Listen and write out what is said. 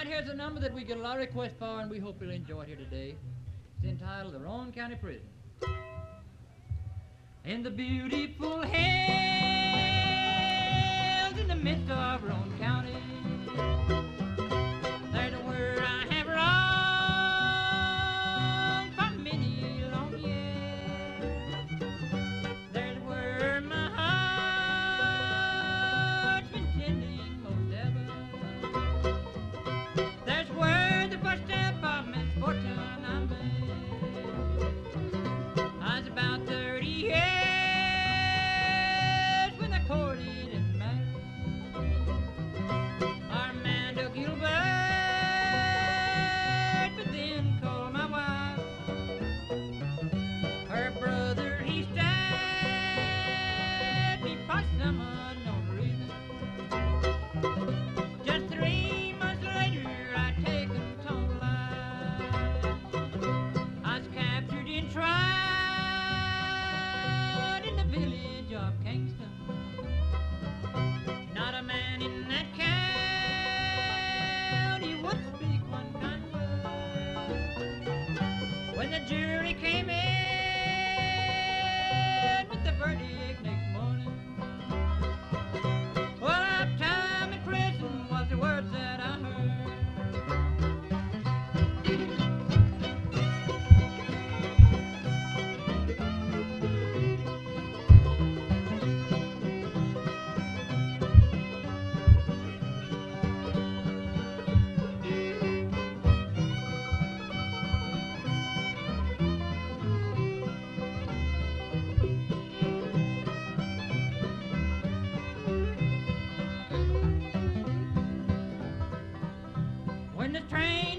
right, here's a number that we get a lot of requests for, and we hope you'll enjoy it here today. It's entitled The Roane County Prison. In the beautiful hills in the midst of Roane County, there's a word I have wronged for many a long year. There's a word my heart's been tending most ever. There's a word the first step of misfortune I made. I was about 30 years when I courted and married Armando Gilbert, but then called my wife. Her brother, he stabbed me for some unknown reason. Just 3 months later, I taken to life. I was captured and tried in the village of Kingston. Not a man in that county would speak one kind word. When the jury came in with the verdict next morning, well, lifetime in prison was the words that I heard. When the train